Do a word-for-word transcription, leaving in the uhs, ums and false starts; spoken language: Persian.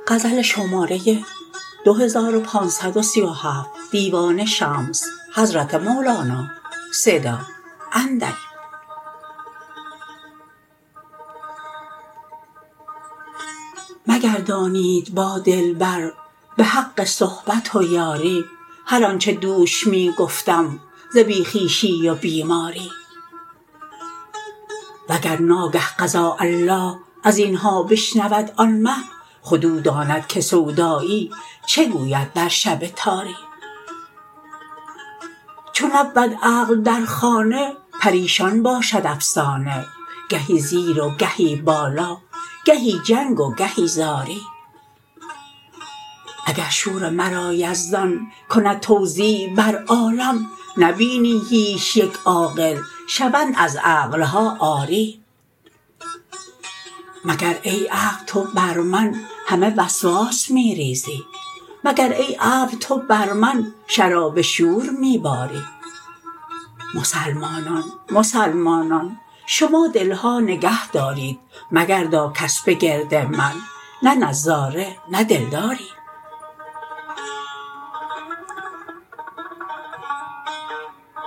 غزل شماره دو هزار و پانصد و سی و هفت دیوان شمس حضرت مولانا صدا اندریم. مگردانید با دلبر به حق صحبت و یاری، هر آنچه دوش می گفتم ز بی خویشی و بیماری. وگر ناگه قضا الله از اینها بشنود آن مه، خود او داند که سودایی چه گوید در شب تاری. چو نبود عقل در خانه پریشان باشد افسانه، گهی زیر و گهی بالا، گهی جنگ و گهی زاری. اگر شور مرا یزدان کند توزیع بر عالم، نبینی هیچ یک عاقل شوند از عقل ها عاری. مگر ای عقل تو بر من همه وسواس می ریزی، مگر ای ابر تو بر من شراب شور می باری. مسلمانان مسلمانان شما دل ها نگه دارید، مگردا کس به گرد من نه نظاره نه دلداری.